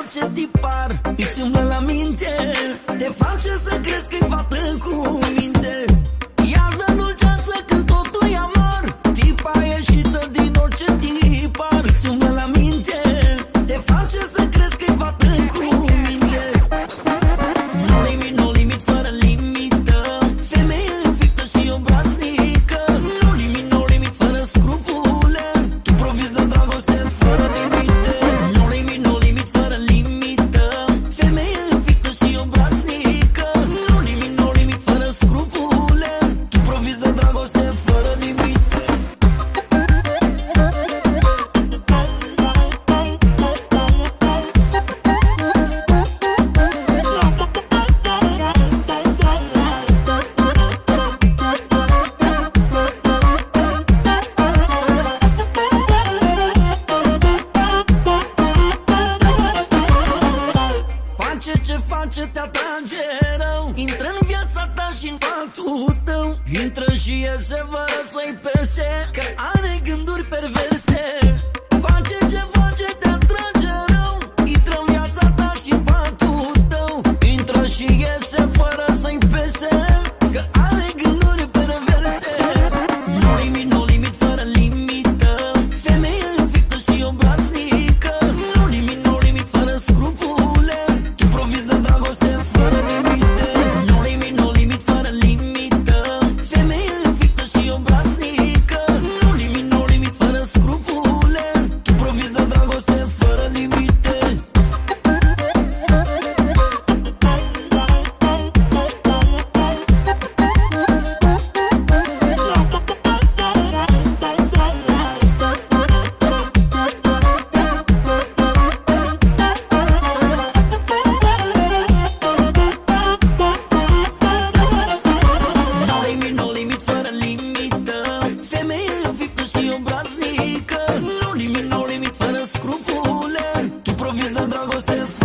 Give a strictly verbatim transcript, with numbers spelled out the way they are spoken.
face tipar, îți umblă la minte, te face să crezi că-i fată cu minte. Ia-ți dă dulceață când totul e amar, tipa ieșită din orice tipar, îți umblă la minte, te face să crezi că-i fată cu minte. No limit, no limit, fără limită, femeie înfictă și obraznică. No limit, no limit, fără scrupule, tu profiți de dragoste fără limite. No limit, no limit, fără limită, femeie înfictă și obraznică. No limit, no limit, fără scrupule, tu profiți de dragoste fără limite. Face ce face, te atrage rău, intră în viața ta și în patul tău, intră și iese fără să-i pese, că are gânduri perverse. Face ce face, te atrage rău, intră în viața ta și în patul tău, intră și iese fără să-i pese, că are gânduri perverse. No limit, no limit, fără limită, femeie înfictă și obraznică. No limit, no limit, fără scrupule, tu profiți de dragoste fără limite. No limit, no limit, fără limită, femeie înfictă și obraznică. No limit, no limit, fără scrupule, tu profiți de dragoste fără limite. No limit, no limit, fără limită, femeie înfictă și obraznică. No limit, no limit, fără scrupule, tu profiți de dragoste